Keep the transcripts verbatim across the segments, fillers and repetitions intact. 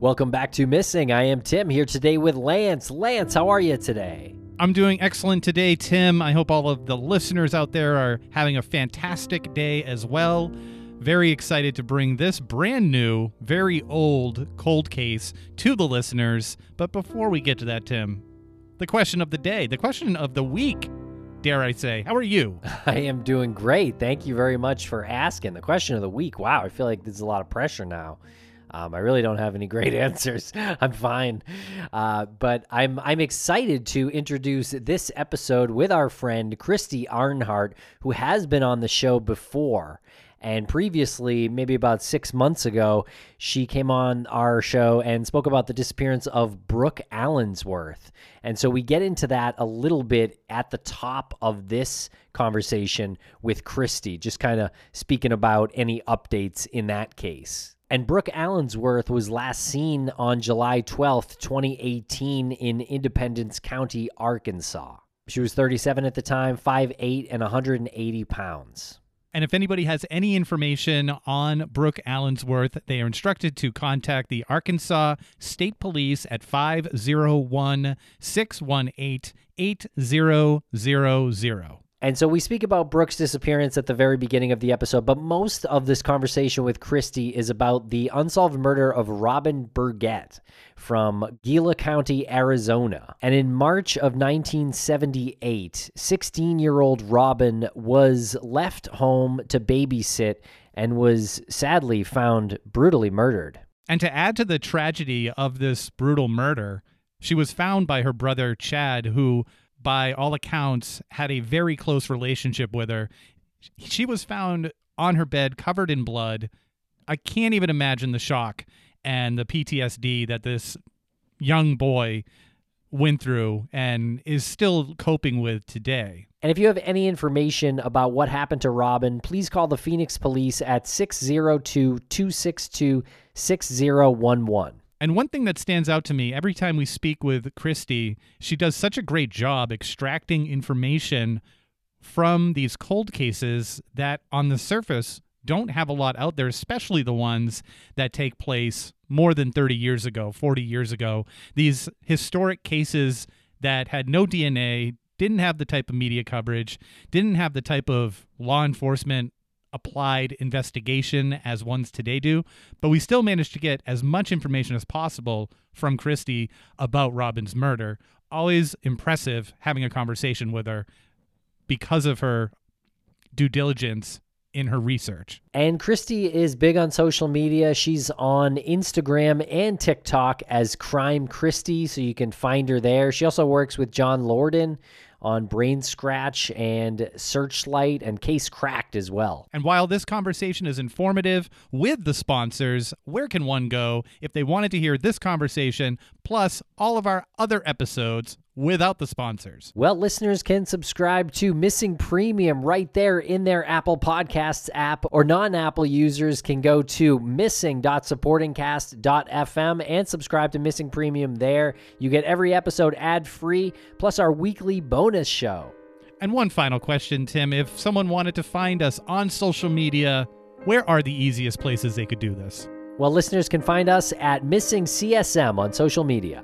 Welcome back to Missing. I am Tim here today with Lance. Lance, how are you today? I'm doing excellent today, Tim. I hope all of the listeners out there are having a fantastic day as well. Very excited to bring this brand new, very old cold case to the listeners. But before we get to that, Tim, the question of the day, the question of the week, dare I say. How are you? I am doing great. Thank you very much for asking. The question of the week. Wow, I feel like there's a lot of pressure now. Um, I really don't have any great answers. I'm fine. Uh, but I'm I'm excited to introduce this episode with our friend Christy Arnhart, who has been on the show before. And previously, maybe about six months ago, she came on our show and spoke about the disappearance of Brooke Allensworth. And so we get into that a little bit at the top of this conversation with Christy, just kind of speaking about any updates in that case. And Brooke Allensworth was last seen on July twelfth, twenty eighteen in Independence County, Arkansas. She was thirty-seven at the time, five foot eight, and one hundred eighty pounds. And if anybody has any information on Brooke Allensworth, they are instructed to contact the Arkansas State Police at five oh one, six one eight, eight zero zero zero. And so we speak about Brooke's disappearance at the very beginning of the episode, but most of this conversation with Christy is about the unsolved murder of Robin Burgett from Gila County, Arizona. And in March of nineteen seventy-eight, sixteen-year-old Robin was left home to babysit and was sadly found brutally murdered. And to add to the tragedy of this brutal murder, she was found by her brother Chad, who, by all accounts, had a very close relationship with her. She was found on her bed, covered in blood. I can't even imagine the shock and the P T S D that this young boy went through and is still coping with today. And if you have any information about what happened to Robin, please call the Phoenix Police at six oh two, two six two, six oh one one. And one thing that stands out to me, every time we speak with Christy, she does such a great job extracting information from these cold cases that on the surface don't have a lot out there, especially the ones that take place more than thirty years ago, forty years ago. These historic cases that had no D N A, didn't have the type of media coverage, didn't have the type of law enforcement applied investigation as ones today do, but we still managed to get as much information as possible from Christy about Robin's murder. Always impressive having a conversation with her because of her due diligence in her research. And Christy is big on social media. She's on Instagram and TikTok as Crime Christy, so you can find her there. She also works with John Lorden on Brain Scratch and Searchlight and Case Cracked as well. And while this conversation is informative with the sponsors, where can one go if they wanted to hear this conversation plus all of our other episodes without the sponsors? Well, listeners can subscribe to Missing Premium right there in their Apple Podcasts app, or non-Apple users can go to missing dot supporting cast dot f m and subscribe to Missing Premium there. You get every episode ad-free, plus our weekly bonus show. And one final question, Tim. If someone wanted to find us on social media, where are the easiest places they could do this? Well, listeners can find us at Missing C S M on social media.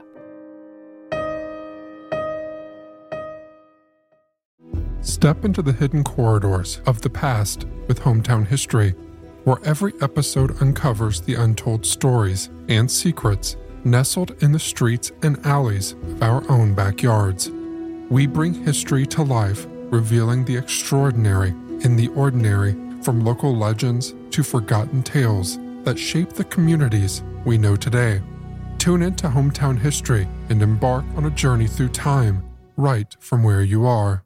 Step into the hidden corridors of the past with Hometown History, where every episode uncovers the untold stories and secrets nestled in the streets and alleys of our own backyards. We bring history to life, revealing the extraordinary in the ordinary, from local legends to forgotten tales that shape the communities we know today. Tune into Hometown History and embark on a journey through time, right from where you are.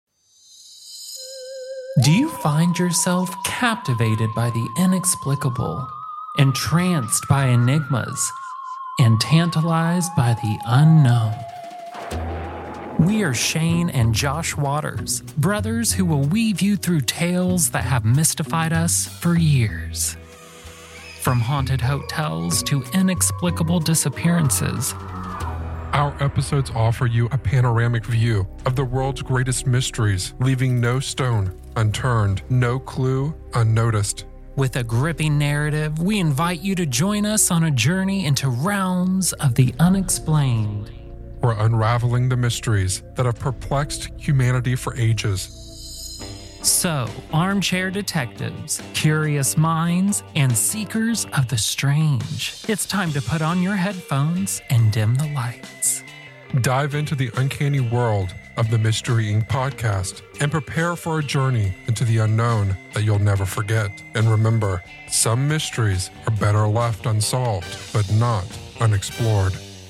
Do you find yourself captivated by the inexplicable, entranced by enigmas, and tantalized by the unknown? We are Shane and Josh Waters, brothers who will weave you through tales that have mystified us for years. From haunted hotels to inexplicable disappearances, Our episodes offer you a panoramic view of the world's greatest mysteries, leaving no stone unturned, no clue unnoticed. With a gripping narrative, we invite you to join us on a journey into realms of the unexplained. We're unraveling the mysteries that have perplexed humanity for ages. So, armchair detectives, curious minds, and seekers of the strange, it's time to put on your headphones and dim the lights. Dive into the uncanny world of the Mystery Incorporated podcast and prepare for a journey into the unknown that you'll never forget. And remember, some mysteries are better left unsolved, but not unexplored.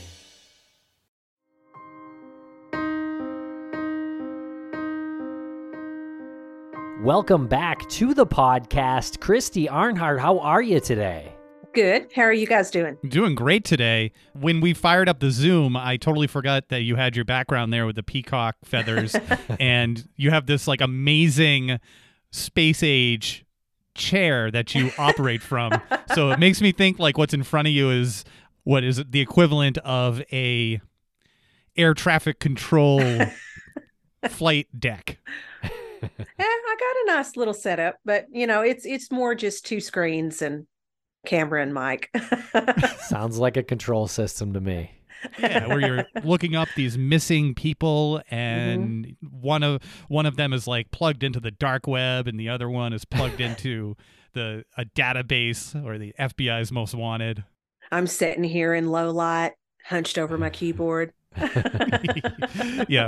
Welcome back to the podcast. Christy Arnhart, how are you today? Good. How are you guys doing? Doing great today. When we fired up the Zoom, I totally forgot that you had your background there with the peacock feathers, and you have this like amazing space age chair that you operate from. So it makes me think like what's in front of you is what is the equivalent of a air traffic control flight deck. Eh, I got a nice little setup, but you know, it's it's more just two screens and camera and mic. Sounds like a control system to me. Yeah, where you're looking up these missing people, and mm-hmm. one of one of them is like plugged into the dark web, and the other one is plugged into the a database or the F B I's most wanted. I'm sitting here in low light, hunched over my keyboard. Yeah.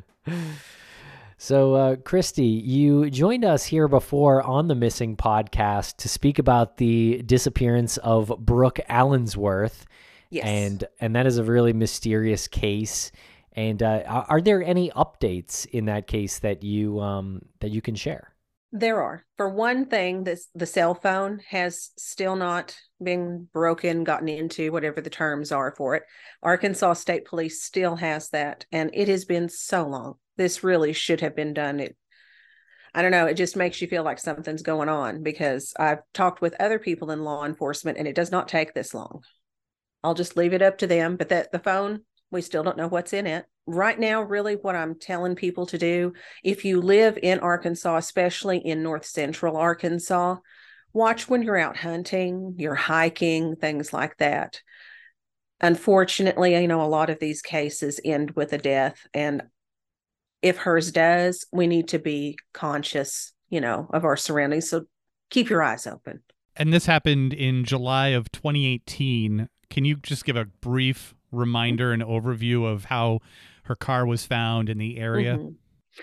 So, uh, Christy, you joined us here before on the Missing podcast to speak about the disappearance of Brooke Allensworth. Yes. And and that is a really mysterious case. And uh, are there any updates in that case that you um, that you can share? There are. For one thing, this the cell phone has still not been broken, gotten into, whatever the terms are for it. Arkansas State Police still has that, and it has been so long. This really should have been done. It, I don't know, it just makes you feel like something's going on, because I've talked with other people in law enforcement, and it does not take this long. I'll just leave it up to them. But that the phone, we still don't know what's in it. Right now, really what I'm telling people to do, if you live in Arkansas, especially in north central Arkansas, watch when you're out hunting, you're hiking, things like that. Unfortunately, you know, a lot of these cases end with a death, and if hers does, we need to be conscious, you know, of our surroundings. So keep your eyes open. And this happened in July of twenty eighteen. Can you just give a brief reminder and overview of how her car was found in the area? Mm-hmm.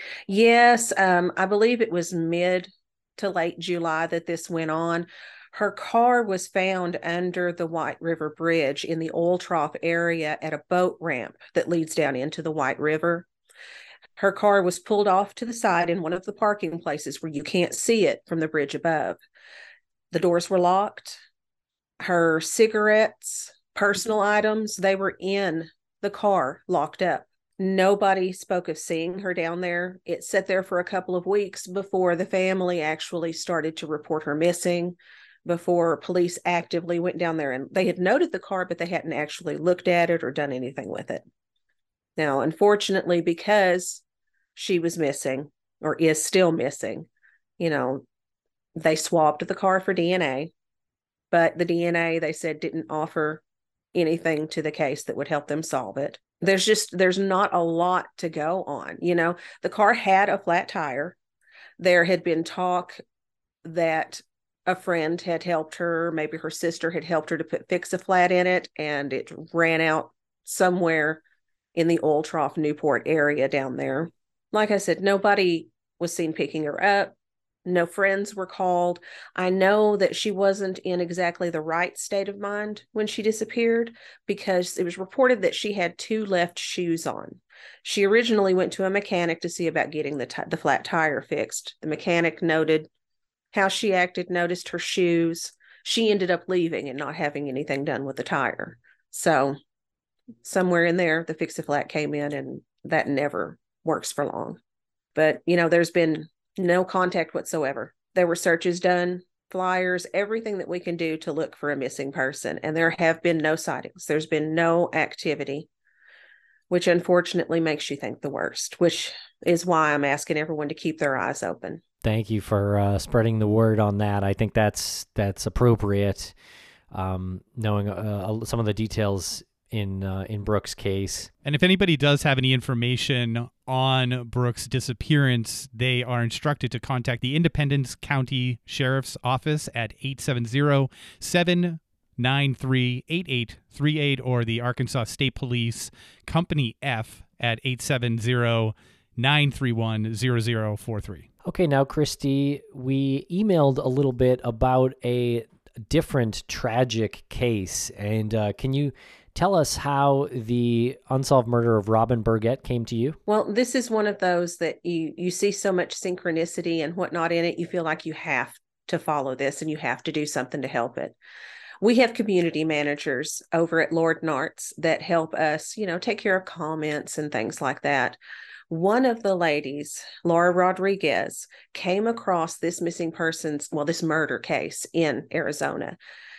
Yes, um, I believe it was mid to late July that this went on. Her car was found under the White River Bridge in the oil trough area at a boat ramp that leads down into the White River. Her car was pulled off to the side in one of the parking places where you can't see it from the bridge above. The doors were locked. Her cigarettes, personal items, they were in the car locked up. Nobody spoke of seeing her down there. It sat there for a couple of weeks before the family actually started to report her missing, before police actively went down there. And they had noted the car, but they hadn't actually looked at it or done anything with it. Now, unfortunately, because she was missing or is still missing, you know, they swabbed the car for D N A, but the D N A, they said, didn't offer anything to the case that would help them solve it. There's just, there's not a lot to go on. You know, the car had a flat tire. There had been talk that a friend had helped her, maybe her sister had helped her to put fix a flat in it, and it ran out somewhere in the oil trough Newport area down there. Like I said, nobody was seen picking her up. No friends were called. I know that she wasn't in exactly the right state of mind when she disappeared, because it was reported that she had two left shoes on. She originally went to a mechanic to see about getting the, t- the flat tire fixed. The mechanic noted how she acted, noticed her shoes. She ended up leaving and not having anything done with the tire. So somewhere in there, the Fix-A-Flat came in, and that never works for long. But, you know, there's been no contact whatsoever. There were searches done, flyers, everything that we can do to look for a missing person. And there have been no sightings. There's been no activity, which unfortunately makes you think the worst, which is why I'm asking everyone to keep their eyes open. Thank you for uh, spreading the word on that. I think that's that's appropriate. Um, knowing uh, some of the details in uh, in Brooke's case. And if anybody does have any information on Brooke's disappearance, they are instructed to contact the Independence County Sheriff's Office at eight seven zero, seven nine three, eight eight three eight or the Arkansas State Police Company F at eight seven zero, nine three one, zero zero four three. Okay, now, Christy, we emailed a little bit about a different tragic case, and uh, can you tell us how the unsolved murder of Robin Burgett came to you? Well, this is one of those that you you see so much synchronicity and whatnot in it, you feel like you have to follow this and you have to do something to help it. We have community managers over at Lord Nart's that help us, you know, take care of comments and things like that. One of the ladies, Laura Rodriguez, came across this missing persons, well, this murder case in Arizona.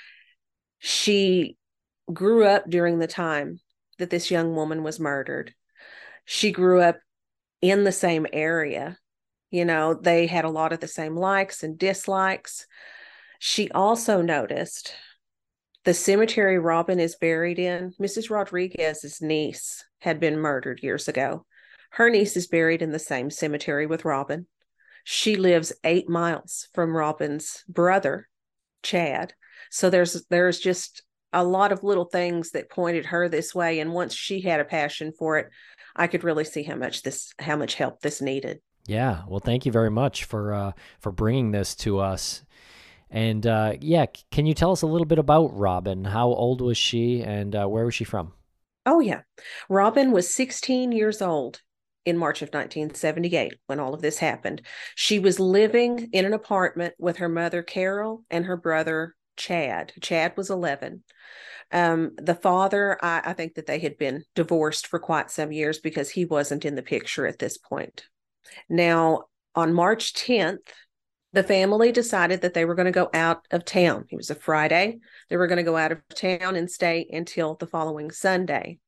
She grew up during the time that this young woman was murdered. She grew up in the same area. You know, they had a lot of the same likes and dislikes. She also noticed the cemetery Robin is buried in, Missus Rodriguez's niece had been murdered years ago. Her niece is buried in the same cemetery with Robin. She lives eight miles from Robin's brother, Chad. So there's there's just a lot of little things that pointed her this way. And once she had a passion for it, I could really see how much this how much help this needed. Yeah, well, thank you very much for uh, for bringing this to us. And uh, yeah, can you tell us a little bit about Robin? How old was she, and uh, where was she from? Oh yeah, Robin was sixteen years old in March of nineteen seventy-eight when all of this happened. She was living in an apartment with her mother, Carol, and her brother, Chad. Chad was eleven. Um, the father, I, I think that they had been divorced for quite some years because he wasn't in the picture at this point. Now, on March tenth, the family decided that they were going to go out of town. It was a Friday. They were going to go out of town and stay until the following Sunday.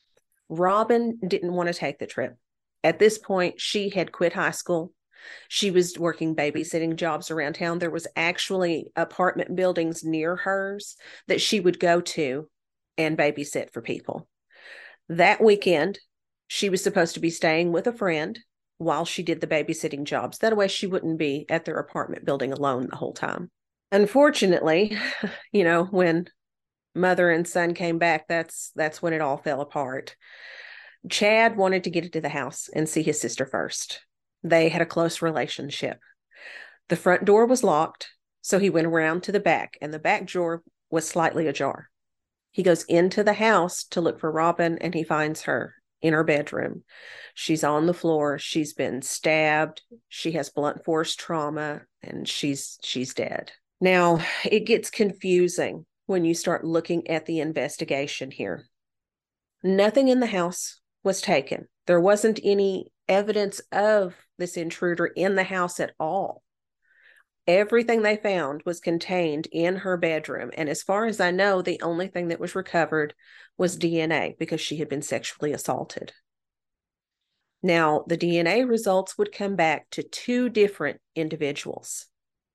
Robin didn't want to take the trip. At this point, she had quit high school. She was working babysitting jobs around town. There was actually apartment buildings near hers that she would go to and babysit for people. That weekend, she was supposed to be staying with a friend while she did the babysitting jobs. That way she wouldn't be at their apartment building alone the whole time. Unfortunately, you know, when mother and son came back, that's that's when it all fell apart. Chad wanted to get into the house and see his sister first. They had a close relationship. The front door was locked, so he went around to the back, and the back door was slightly ajar. He goes into the house to look for Robin, and he finds her in her bedroom. She's on the floor. She's been stabbed. She has blunt force trauma, and she's she's dead. Now, it gets confusing when you start looking at the investigation here. Nothing in the house was taken. There wasn't any evidence of this intruder in the house at all. Everything they found was contained in her bedroom. And as far as I know, the only thing that was recovered was D N A because she had been sexually assaulted. Now, the D N A results would come back to two different individuals.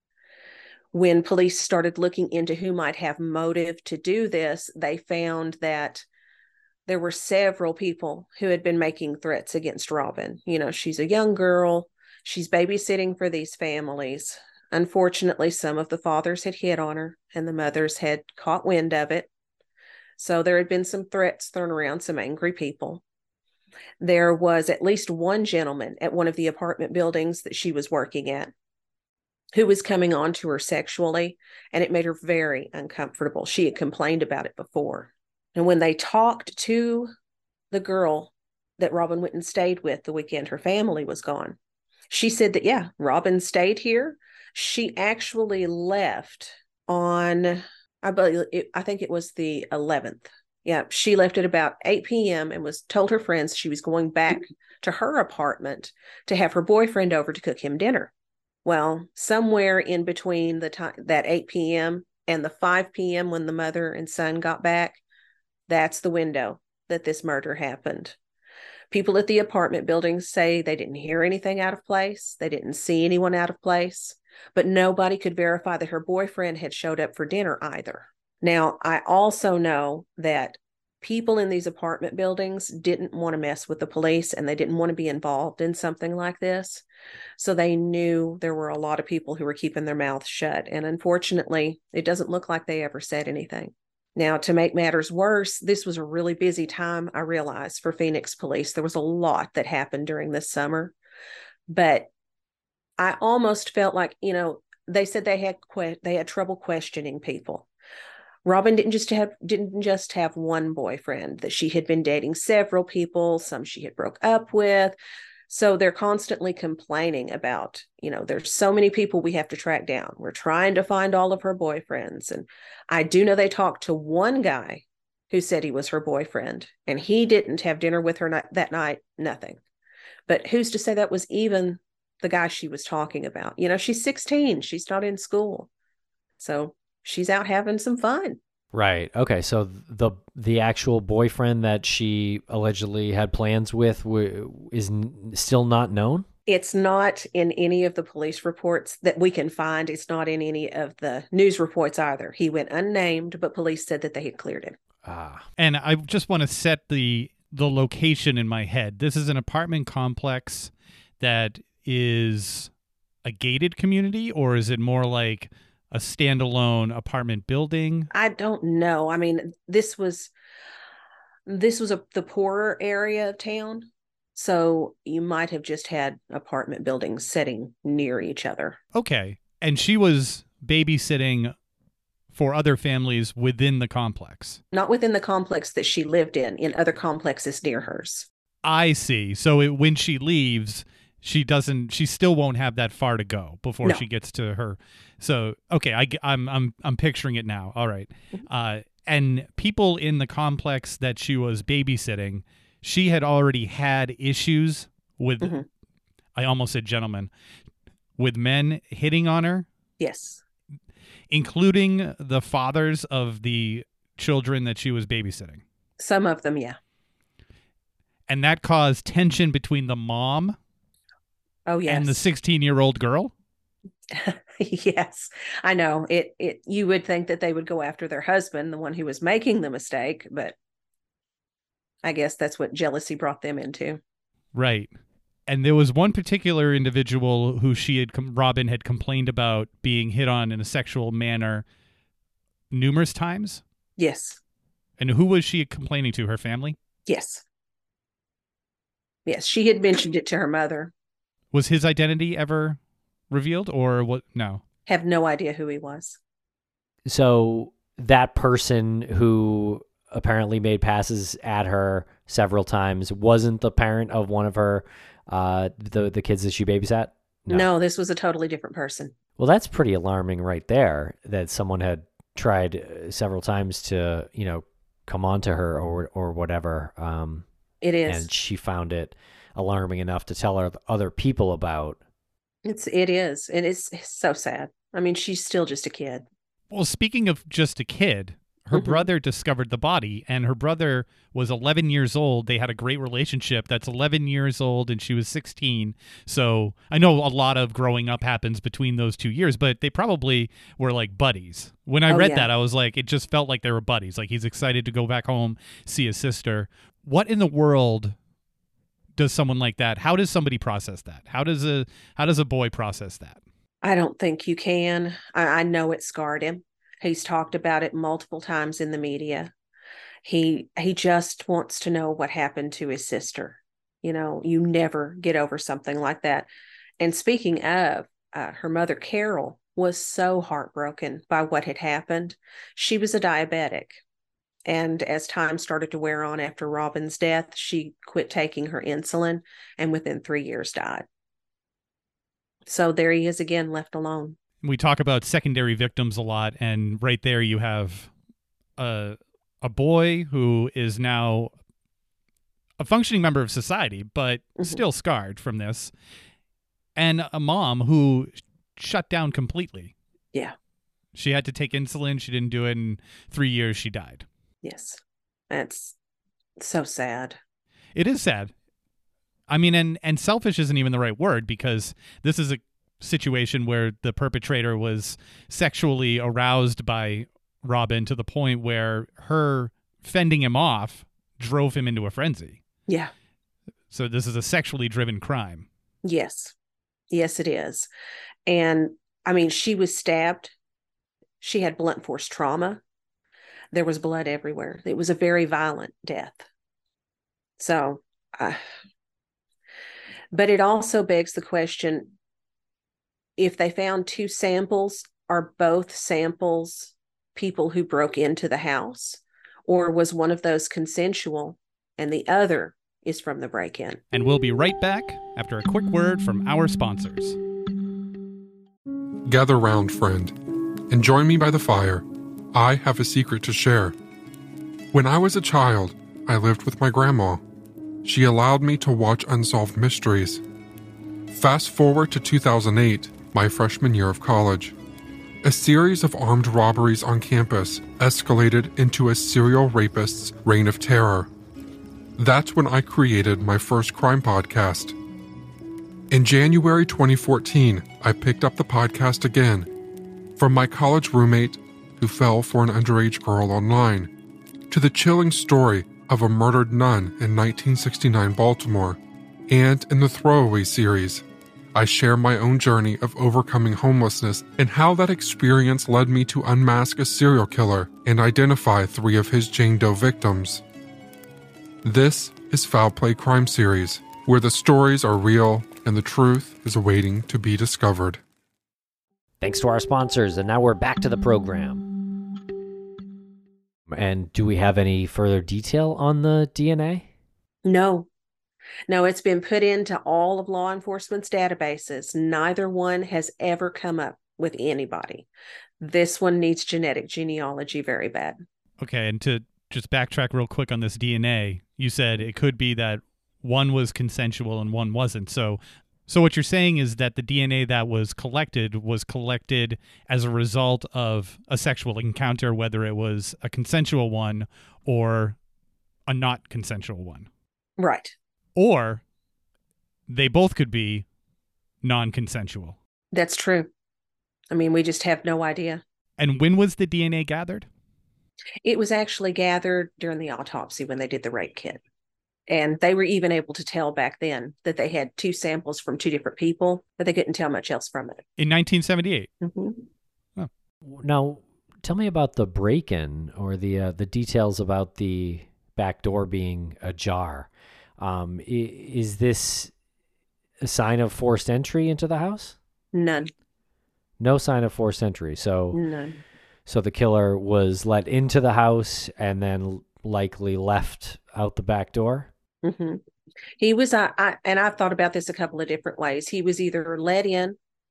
When police started looking into who might have motive to do this, they found that there were several people who had been making threats against Robin. You know, she's a young girl. She's babysitting for these families. Unfortunately, some of the fathers had hit on her and the mothers had caught wind of it. So there had been some threats thrown around, some angry people. There was at least one gentleman at one of the apartment buildings that she was working at who was coming on to her sexually, and it made her very uncomfortable. She had complained about it before. And when they talked to the girl that Robin went and stayed with the weekend her family was gone, she said that, yeah, Robin stayed here. She actually left on, I believe, it, I think it was the eleventh. Yeah, she left at about eight p.m. and was told her friends she was going back to her apartment to have her boyfriend over to cook him dinner. Well, somewhere in between the time that eight p.m. and the five p.m. when the mother and son got back, that's the window that this murder happened. People at the apartment buildings say they didn't hear anything out of place. They didn't see anyone out of place, but nobody could verify that her boyfriend had showed up for dinner either. Now, I also know that people in these apartment buildings didn't want to mess with the police and they didn't want to be involved in something like this. So they knew there were a lot of people who were keeping their mouths shut. And unfortunately, it doesn't look like they ever said anything. Now, to make matters worse, this was a really busy time, I realized, for Phoenix police. There was a lot that happened during this summer. But I almost felt like, you know, they said they had que- they had trouble questioning people. Robin didn't just have didn't just have one boyfriend, that she had been dating several people, some she had broke up with. So they're constantly complaining about, you know, there's so many people we have to track down. We're trying to find all of her boyfriends. And I do know they talked to one guy who said he was her boyfriend, and he didn't have dinner with her that night, nothing. But who's to say that was even the guy she was talking about? You know, she's sixteen, she's not in school. So she's out having some fun. Right. Okay. So the the actual boyfriend that she allegedly had plans with w- is n- still not known? It's not in any of the police reports that we can find. It's not in any of the news reports either. He went unnamed, but police said that they had cleared him. Ah. And I just want to set the the location in my head. This is an apartment complex that is a gated community, or is it more like a standalone apartment building? I don't know. I mean, this was this was a the poorer area of town, so you might have just had apartment buildings sitting near each other. Okay. And she was babysitting for other families within the complex. Not within the complex that she lived in, in other complexes near hers. I see. So it, when she leaves, she doesn't. She still won't have that far to go before No. she gets to her. So okay, I, I'm I'm I'm picturing it now. All right, uh, and people in the complex that she was babysitting, she had already had issues with. Mm-hmm. I almost said gentlemen, with men hitting on her, Yes. including the fathers of the children that she was babysitting, Some of them, yeah. and that caused tension between the mom Oh, yes. and the sixteen-year-old girl. Yes, I know. It it you would think that they would go after their husband, the one who was making the mistake, but I guess that's what jealousy brought them into. Right. And there was one particular individual who she had com- Robin had complained about being hit on in a sexual manner numerous times. Yes. And who was she complaining to? Her family? Yes. Yes, she had mentioned it to her mother. Was his identity ever revealed, or what? No. Have no idea who he was. So that person who apparently made passes at her several times wasn't the parent of one of her uh the the kids that she babysat? No, this was a totally different person. Well, that's pretty alarming right there, that someone had tried uh, several times to, you know, come on to her or or whatever. Um, It is. and she found it alarming enough to tell her other people about. It's it is. And it's, it's so sad. I mean, she's still just a kid. Well, speaking of just a kid, her Mhm. brother discovered the body, and her brother was eleven years old. They had a great relationship. That's eleven years old, and she was sixteen. So I know a lot of growing up happens between those two years, but they probably were like buddies. When I Oh, read yeah. that, I was like, it just felt like they were buddies. Like he's excited to go back home, see his sister. What in the world does someone like that? How does somebody process that? How does a how does a boy process that? I don't think you can. I, I know it scarred him. He's talked about it multiple times in the media. He he just wants to know what happened to his sister. You know, you never get over something like that. And speaking of, uh, her mother, Carol, was so heartbroken by what had happened. She was a diabetic. And as time started to wear on after Robin's death, she quit taking her insulin and within three years died. So there he is again, left alone. We talk about secondary victims a lot, and right there you have a a boy who is now a functioning member of society, but Mhm. still scarred from this, and a mom who shut down completely. Yeah. She had to take insulin. She didn't do it in three years. She died. Yes. That's so sad. It is sad. I mean, and, and selfish isn't even the right word, because this is a situation where the perpetrator was sexually aroused by Robin to the point where her fending him off drove him into a frenzy. Yeah. So this is a sexually driven crime. Yes. Yes, it is. And I mean, she was stabbed. She had blunt force trauma. There was blood everywhere. It was a very violent death. So, uh, but it also begs the question, if they found two samples, are both samples people who broke into the house? Or was one of those consensual and the other is from the break-in? And we'll be right back after a quick word from our sponsors. Gather round, friend, and join me by the fire. I have a secret to share. When I was a child, I lived with my grandma. She allowed me to watch unsolved mysteries. Fast forward to two thousand eight, my freshman year of college. A series of armed robberies on campus escalated into a serial rapist's reign of terror. That's when I created my first crime podcast. In January twenty fourteen, I picked up the podcast again. From my college roommate who fell for an underage girl online, to the chilling story of a murdered nun in nineteen sixty-nine Baltimore, and in the Throwaway series, I share my own journey of overcoming homelessness and how that experience led me to unmask a serial killer and identify three of his Jane Doe victims. This is Foul Play Crime Series, where the stories are real and the truth is waiting to be discovered. Thanks to our sponsors, and now we're back to the program. And do we have any further detail on the D N A? No. No, it's been put into all of law enforcement's databases. Neither one has ever come up with anybody. This one needs genetic genealogy very bad. Okay, and to just backtrack real quick on this D N A, you said it could be that one was consensual and one wasn't. So so what you're saying is that the D N A that was collected was collected as a result of a sexual encounter, whether it was a consensual one or a not consensual one. Right. Or they both could be non-consensual. That's true. I mean, we just have no idea. And when was the D N A gathered? It was actually gathered during the autopsy when they did the rape kit. And they were even able to tell back then that they had two samples from two different people, but they couldn't tell much else from it. In nineteen seventy-eight? Mm-hmm. Oh. Now, tell me about the break-in or the uh, the details about the back door being ajar. Um, is this a sign of forced entry into the house? None. No sign of forced entry. So, None. So the killer was let into the house and then likely left out the back door? Mm-hmm. He was, uh, I, and I've thought about this a couple of different ways. He was either let in,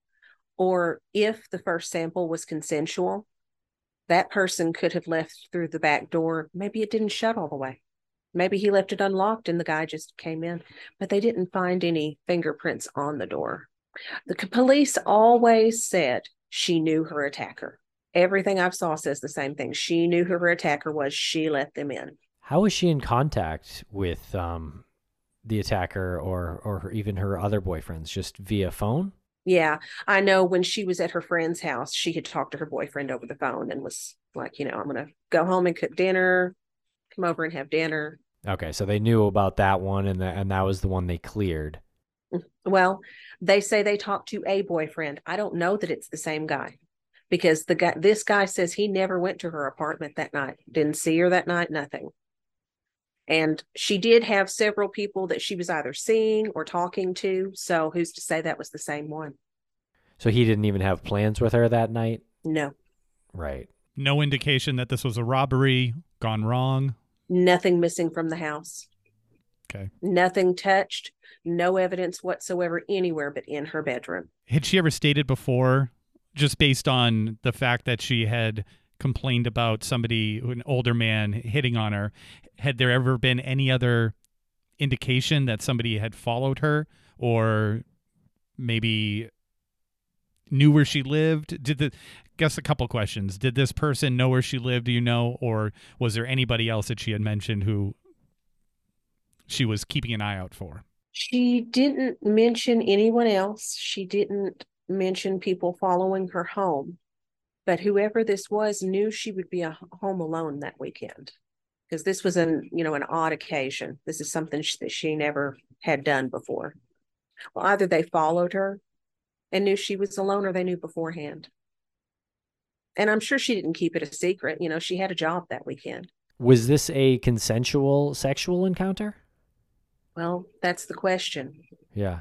or if the first sample was consensual, that person could have left through the back door. Maybe it didn't shut all the way. Maybe he left it unlocked and the guy just came in, but they didn't find any fingerprints on the door. The police always said she knew her attacker. Everything I've saw says the same thing. She knew who her attacker was. She let them in. How was she in contact with um, the attacker or or her, even her other boyfriends? Just via phone? Yeah, I know when she was at her friend's house, she had talked to her boyfriend over the phone and was like, you know, I'm going to go home and cook dinner, come over and have dinner. Okay, so they knew about that one, and the, and that was the one they cleared. Well, they say they talked to a boyfriend. I don't know that it's the same guy, because the guy, this guy says he never went to her apartment that night, didn't see her that night, nothing. And she did have several people that she was either seeing or talking to. So who's to say that was the same one? So he didn't even have plans with her that night? No. Right. No indication that this was a robbery gone wrong? Nothing missing from the house. Okay. Nothing touched. No evidence whatsoever anywhere but in her bedroom. Had she ever stated before, just based on the fact that she had complained about somebody, an older man, hitting on her, had there ever been any other indication that somebody had followed her or maybe knew where she lived? Did the, guess a couple questions. Did this person know where she lived, do you know, or was there anybody else that she had mentioned who she was keeping an eye out for? She didn't mention anyone else. She didn't mention people following her home. But whoever this was knew she would be a home alone that weekend, because this was an you know an odd occasion. This is something she, that she never had done before. Well, either they followed her and knew she was alone, or they knew beforehand. And I'm sure she didn't keep it a secret. You know, she had a job that weekend. Was this a consensual sexual encounter? Well, that's the question. Yeah.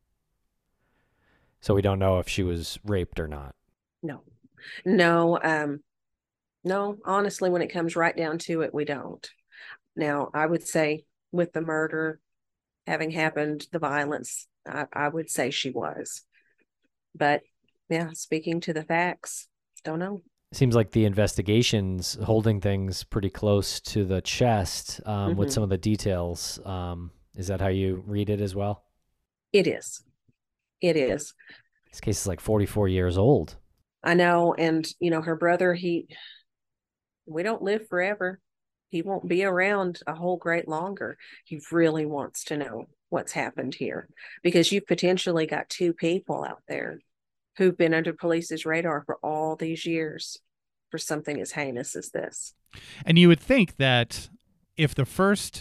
So we don't know if she was raped or not. No, no, um, no. Honestly, when it comes right down to it, we don't. Now, I would say with the murder having happened, the violence, I, I would say she was. But yeah, speaking to the facts, don't know. Seems like the investigation's holding things pretty close to the chest um, Mm-hmm. with some of the details. Um, is that how you read it as well? It is. It is. This case is like forty-four years old. I know. And, you know, her brother, he, we don't live forever. He won't be around a whole great longer. He really wants to know what's happened here, because you've potentially got two people out there who've been under police's radar for all these years for something as heinous as this. And you would think that if the first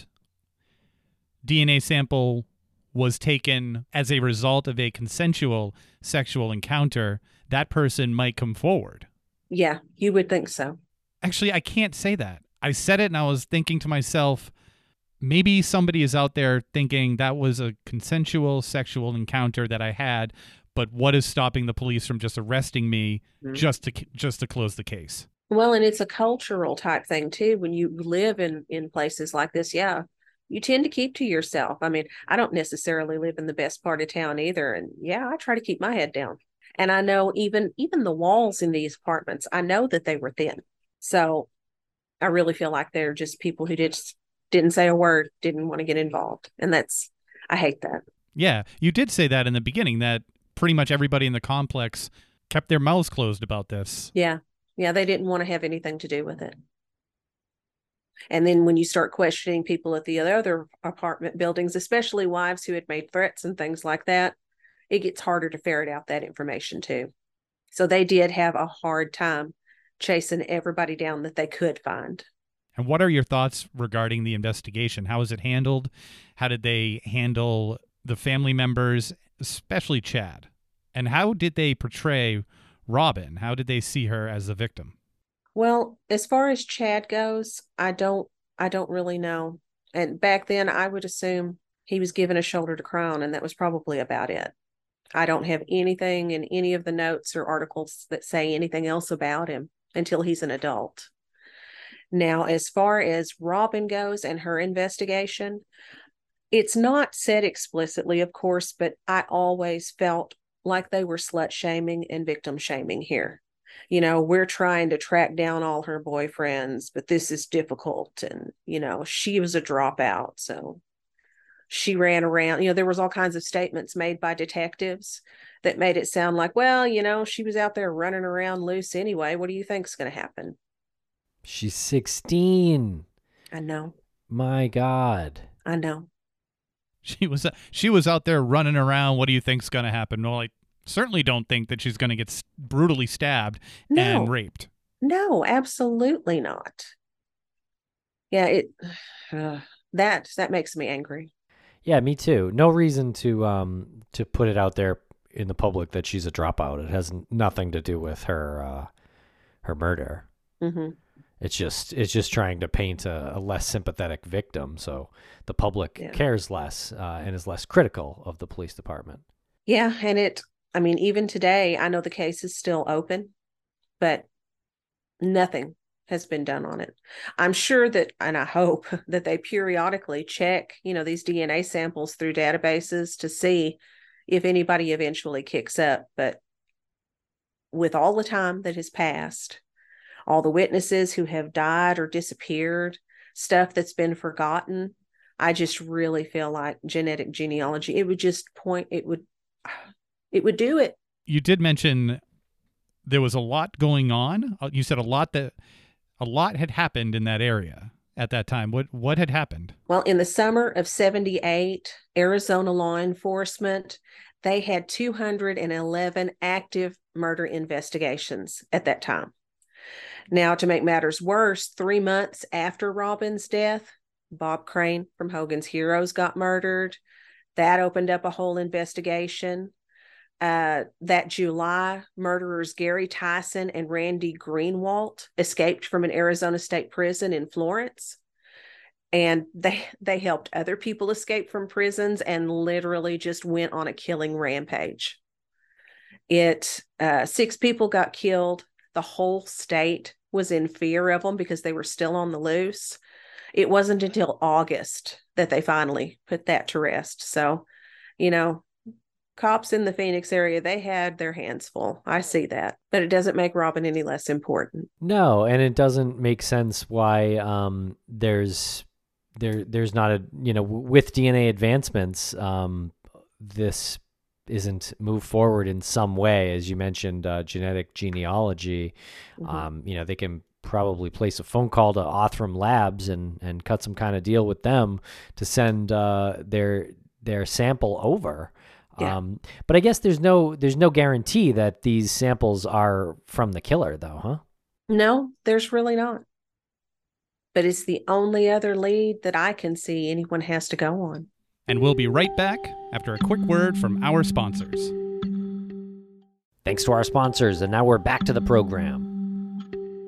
D N A sample was taken as a result of a consensual sexual encounter, that person might come forward. Yeah, you would think so. Actually, I can't say that. I said it and I was thinking to myself, maybe somebody is out there thinking that was a consensual sexual encounter that I had, but what is stopping the police from just arresting me mm-hmm. just to just to close the case? Well, and it's a cultural type thing too. When you live in, in places like this, yeah, you tend to keep to yourself. I mean, I don't necessarily live in the best part of town either. And yeah, I try to keep my head down. And I know even even the walls in these apartments, I know that they were thin. So I really feel like they're just people who did, didn't say a word, didn't want to get involved. And that's, I hate that. Yeah, you did say that in the beginning, that pretty much everybody in the complex kept their mouths closed about this. Yeah. Yeah, they didn't want to have anything to do with it. And then when you start questioning people at the other apartment buildings, especially wives who had made threats and things like that, it gets harder to ferret out that information too. So they did have a hard time chasing everybody down that they could find. And what are your thoughts regarding the investigation? How was it handled? How did they handle the family members, especially Chad? And how did they portray Robin? How did they see her as the victim? Well, as far as Chad goes, I don't I don't really know. And back then I would assume he was given a shoulder to cry on, and that was probably about it. I don't have anything in any of the notes or articles that say anything else about him until he's an adult. Now, as far as Robin goes and her investigation, it's not said explicitly, of course, but I always felt like they were slut shaming and victim shaming here. You know, we're trying to track down all her boyfriends, but this is difficult. And, you know, she was a dropout. So she ran around. You know, there was all kinds of statements made by detectives that made it sound like, well, you know, she was out there running around loose anyway. What do you think's going to happen? She's sixteen. I know. My God. I know. She was she was out there running around. What do you think's going to happen? Well, I certainly don't think that she's going to get brutally stabbed no. and raped. No, absolutely not. Yeah, it uh, that that makes me angry. Yeah, me too. No reason to um to put it out there in the public that she's a dropout. It has nothing to do with her uh, her murder. Mm-hmm. It's just it's just trying to paint a, a less sympathetic victim, so the public yeah. cares less uh, and is less critical of the police department. Yeah, and it. I mean, even today, I know the case is still open, but nothing has been done on it. I'm sure that, and I hope that they periodically check, you know, these D N A samples through databases to see if anybody eventually kicks up. But with all the time that has passed, all the witnesses who have died or disappeared, stuff that's been forgotten, I just really feel like genetic genealogy, it would just point, it would, it would do it. You did mention there was a lot going on. You said a lot that, a lot had happened in that area. at that time? What what had happened? Well, in the summer of seventy-eight, Arizona law enforcement, they had two hundred eleven active murder investigations at that time. Now, to make matters worse, three months after Robin's death, Bob Crane from Hogan's Heroes got murdered. That opened up a whole investigation. Uh, that July, murderers Gary Tyson and Randy Greenwalt escaped from an Arizona state prison in Florence. And they they helped other people escape from prisons and literally just went on a killing rampage. It uh, six people got killed. The whole state was in fear of them because they were still on the loose. It wasn't until August that they finally put that to rest. So, you know, cops in the Phoenix area, they had their hands full. I see that. But it doesn't make Robin any less important. No, and it doesn't make sense why um, there's there there's not a, you know, with D N A advancements, um, this isn't moved forward in some way. As you mentioned, uh, genetic genealogy, mm-hmm. um, you know, they can probably place a phone call to Othram Labs and, and cut some kind of deal with them to send uh, their their sample over. Yeah. Um, but I guess there's no there's no guarantee that these samples are from the killer, though, huh? No, there's really not. But it's the only other lead that I can see anyone has to go on. And we'll be right back after a quick word from our sponsors. Thanks to our sponsors, and now we're back to the program.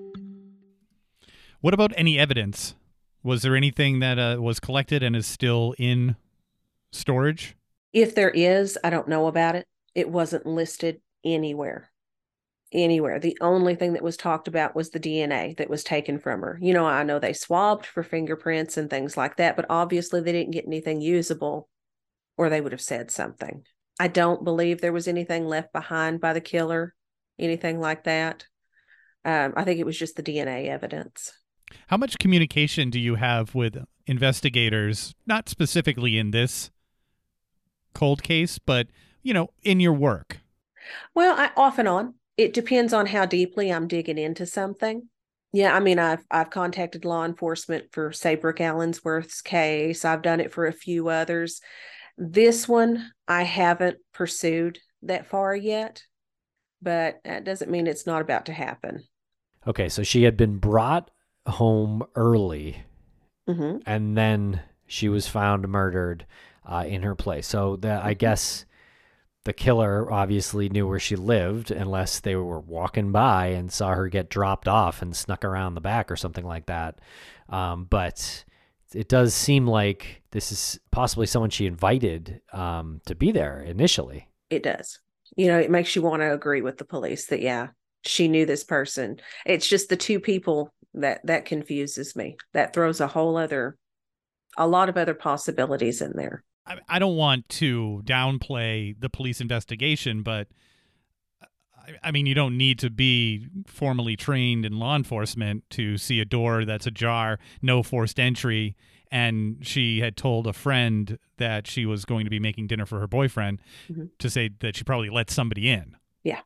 What about any evidence? Was there anything that uh, was collected and is still in storage? If there is, I don't know about it. It wasn't listed anywhere. Anywhere. The only thing that was talked about was the D N A that was taken from her. You know, I know they swabbed for fingerprints and things like that, but obviously they didn't get anything usable or they would have said something. I don't believe there was anything left behind by the killer, anything like that. Um, I think it was just the D N A evidence. How much communication do you have with investigators, not specifically in this cold case, but, you know, in your work? Well, I off and on. It depends on how deeply I'm digging into something. Yeah, I mean, I've I've contacted law enforcement for, say, Brooke Allensworth's case. I've done it for a few others. This one, I haven't pursued that far yet, but that doesn't mean it's not about to happen. Okay, so she had been brought home early, mm-hmm. and then she was found murdered uh, in her place. So the, I guess the killer obviously knew where she lived, unless they were walking by and saw her get dropped off and snuck around the back or something like that. Um, but it does seem like this is possibly someone she invited um, to be there initially. It does. You know, it makes you want to agree with the police that, yeah, she knew this person. It's just the two people that that confuses me. That throws a whole other, a lot of other possibilities in there. I don't want to downplay the police investigation, but I mean, you don't need to be formally trained in law enforcement to see a door that's ajar, no forced entry, and she had told a friend that she was going to be making dinner for her boyfriend, mm-hmm. to say that she probably let somebody in. Yeah.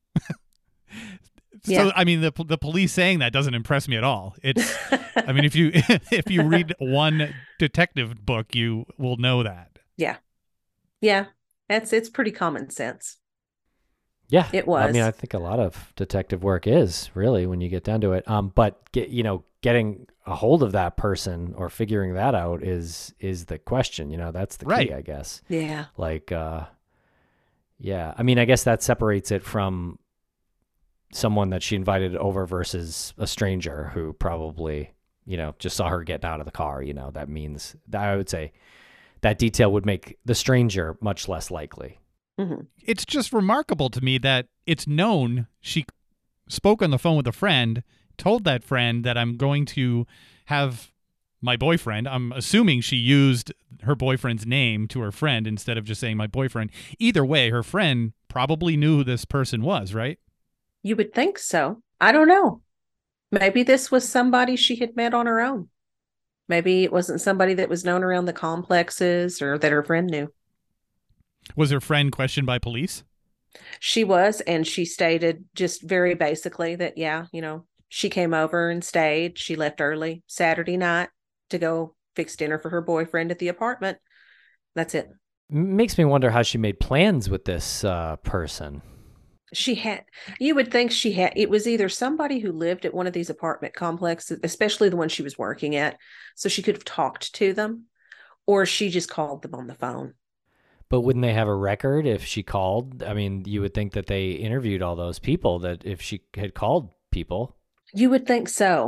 So, yeah. I mean, the the police saying that doesn't impress me at all. It's, I mean, if you if you read one detective book, you will know that. Yeah. Yeah. That's, it's pretty common sense. Yeah. It was. I mean, I think a lot of detective work is really when you get down to it. Um, but get, you know, getting a hold of that person or figuring that out is, is the question, you know, that's the key, right. I guess. Yeah. Like, uh, yeah. I mean, I guess that separates it from someone that she invited over versus a stranger who probably, you know, just saw her getting out of the car. You know, that means that I would say that detail would make the stranger much less likely. Mm-hmm. It's just remarkable to me that it's known she spoke on the phone with a friend, told that friend that I'm going to have my boyfriend. I'm assuming she used her boyfriend's name to her friend instead of just saying my boyfriend. Either way, her friend probably knew who this person was, right? You would think so. I don't know. Maybe this was somebody she had met on her own. Maybe it wasn't somebody that was known around the complexes or that her friend knew. Was her friend questioned by police? She was, and she stated just very basically that, yeah, you know, she came over and stayed. She left early Saturday night, to go fix dinner for her boyfriend at the apartment. That's it. Makes me wonder how she made plans with this uh, person. She had, you would think she had, it was either somebody who lived at one of these apartment complexes, especially the one she was working at, so she could have talked to them, or she just called them on the phone. But wouldn't they have a record if she called? I mean, you would think that they interviewed all those people, that if she had called people. You would think so.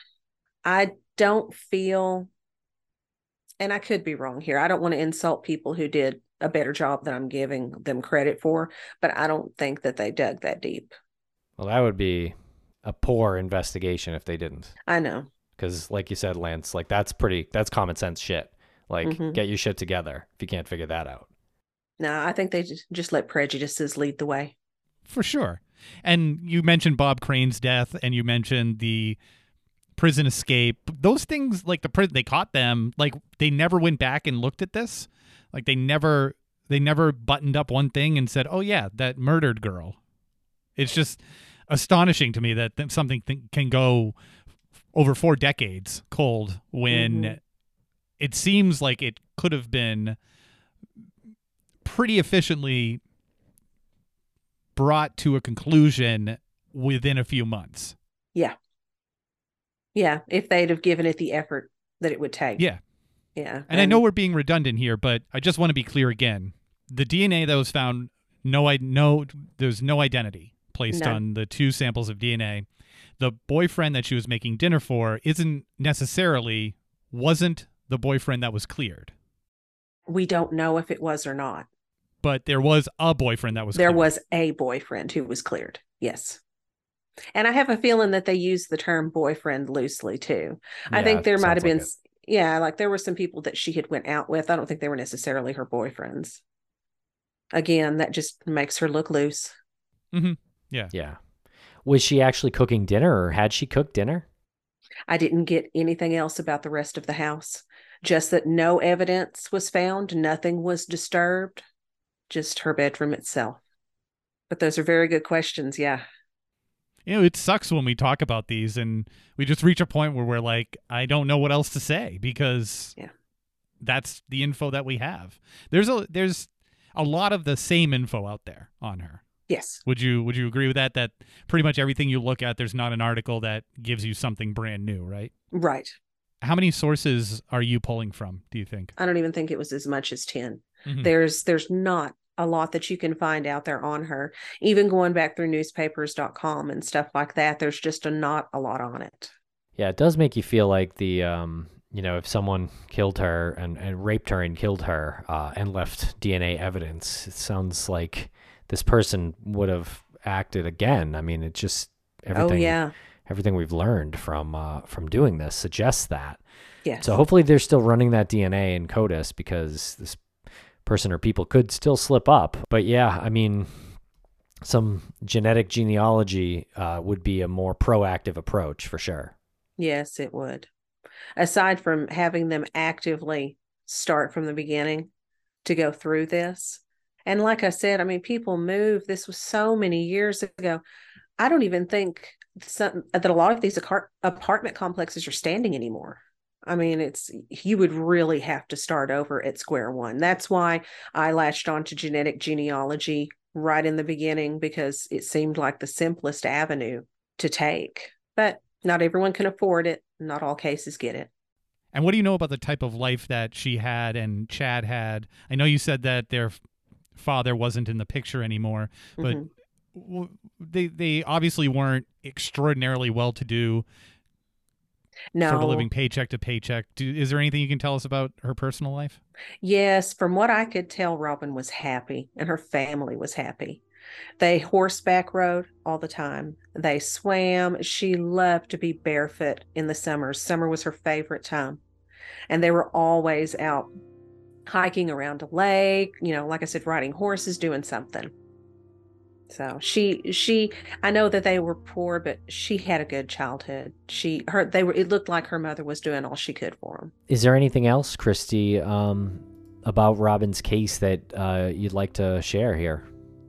I don't feel, and I could be wrong here, I don't want to insult people who did a better job than I'm giving them credit for, but I don't think that they dug that deep. Well, that would be a poor investigation if they didn't. I know. Because like you said, Lance, like that's pretty, that's common sense shit. Like, mm-hmm. Get your shit together if you can't figure that out. No, I think they just, just let prejudices lead the way. For sure. And you mentioned Bob Crane's death, and you mentioned the prison escape. Those things, like the prison, they caught them. Like, they never went back and looked at this. Like, they never, they never buttoned up one thing and said, "Oh yeah, that murdered girl." It's just astonishing to me that th- something th- can go over four decades cold when mm-hmm. it seems like it could have been pretty efficiently brought to a conclusion within a few months. Yeah. Yeah. If they'd have given it the effort that it would take. Yeah. Yeah. And, and I know we're being redundant here, but I just want to be clear again. The D N A that was found, no, I no, there's no identity placed no. on the two samples of D N A. The boyfriend that she was making dinner for isn't necessarily, wasn't the boyfriend that was cleared. We don't know if it was or not. But there was a boyfriend that was there cleared. was a boyfriend who was cleared. Yes. And I have a feeling that they use the term boyfriend loosely too. Yeah, I think there might have been, like yeah, like there were some people that she had went out with. I don't think they were necessarily her boyfriends. Again, that just makes her look loose. Mm-hmm. Yeah. Yeah. Was she actually cooking dinner, or had she cooked dinner? I didn't get anything else about the rest of the house. Just that no evidence was found. Nothing was disturbed. Just her bedroom itself. But those are very good questions. Yeah. You know, it sucks when we talk about these and we just reach a point where we're like, I don't know what else to say, because yeah. that's the info that we have. There's a there's a lot of the same info out there on her. Yes. Would you would you agree with that? That pretty much everything you look at, there's not an article that gives you something brand new, right? Right. How many sources are you pulling from, do you think? I don't even think it was as much as ten. Mm-hmm. There's there's not a lot that you can find out there on her. Even going back through newspapers dot com and stuff like that, there's just a, not a lot on it. Yeah, it does make you feel like the, um, you know, if someone killed her and, and raped her and killed her uh, and left D N A evidence, it sounds like this person would have acted again. I mean, it just, everything, oh, yeah. everything we've learned from uh, from doing this suggests that. Yes. So hopefully they're still running that D N A in CODIS, because this person or people could still slip up. But yeah, I mean, some genetic genealogy uh, would be a more proactive approach for sure. Yes, it would. Aside from having them actively start from the beginning to go through this. And like I said, I mean, people move. This was so many years ago. I don't even think some, that a lot of these apartment complexes are standing anymore. I mean, it's, you would really have to start over at square one. That's why I latched on to genetic genealogy right in the beginning, because it seemed like the simplest avenue to take. But not everyone can afford it. Not all cases get it. And what do you know about the type of life that she had and Chad had? I know you said that their father wasn't in the picture anymore, but mm-hmm. they they obviously weren't extraordinarily well-to-do. No. Sort of living paycheck to paycheck. Do, is there anything you can tell us about her personal life? Yes. From what I could tell, Robin was happy and her family was happy. They horseback rode all the time. They swam. She loved to be barefoot in the summers. Summer was her favorite time. And they were always out hiking around a lake, you know, like I said, riding horses, doing something. So she, she, I know that they were poor, but she had a good childhood. She, her, they were, it looked like her mother was doing all she could for them. Is there anything else, Christy, um, about Robin's case that uh, you'd like to share here?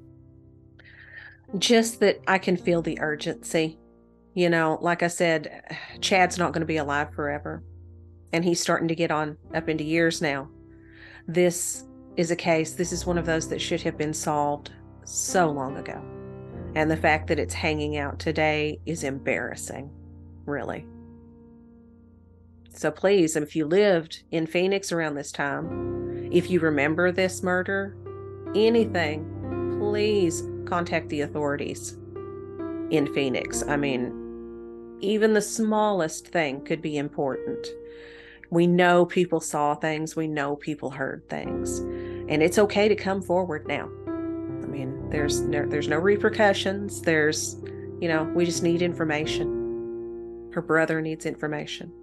Just that I can feel the urgency. You know, like I said, Chad's not going to be alive forever. and he's starting to get on up into years now. This is a case, this is one of those that should have been solved so long ago. And the fact that it's hanging out today is embarrassing, really. So please, if you lived in Phoenix around this time, if you remember this murder, anything, please contact the authorities in Phoenix. I mean, even the smallest thing could be important. We know people saw things. We know people heard things. And it's okay to come forward now. I mean, there's no, there's no repercussions. There's, you know, we just need information. Her brother needs information.